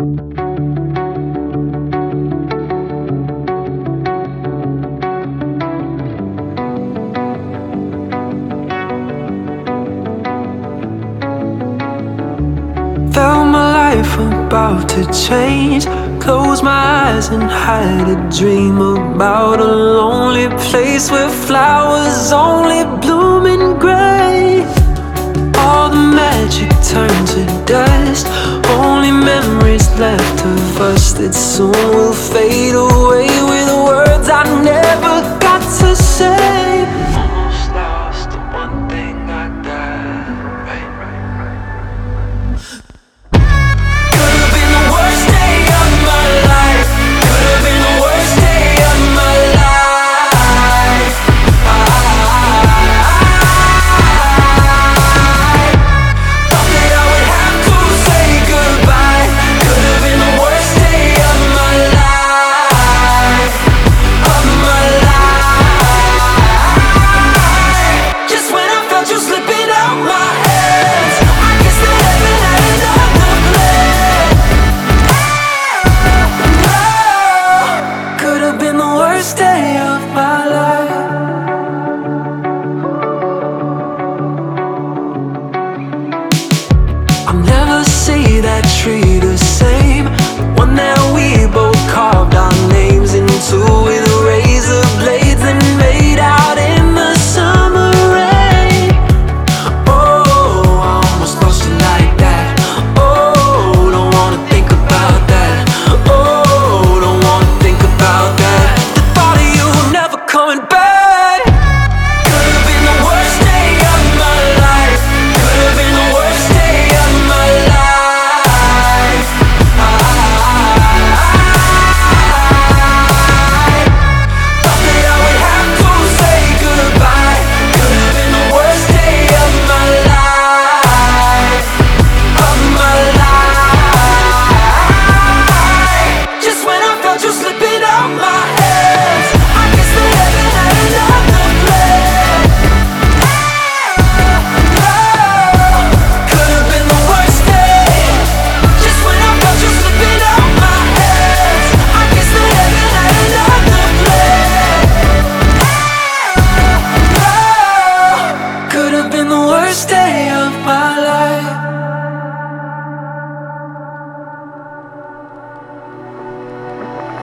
Felt my life about to change. Close my eyes and hide a dream about a lonely place where flowers only bloom in gray. All the magic turned to dust, only memories left of us that soon will fade away.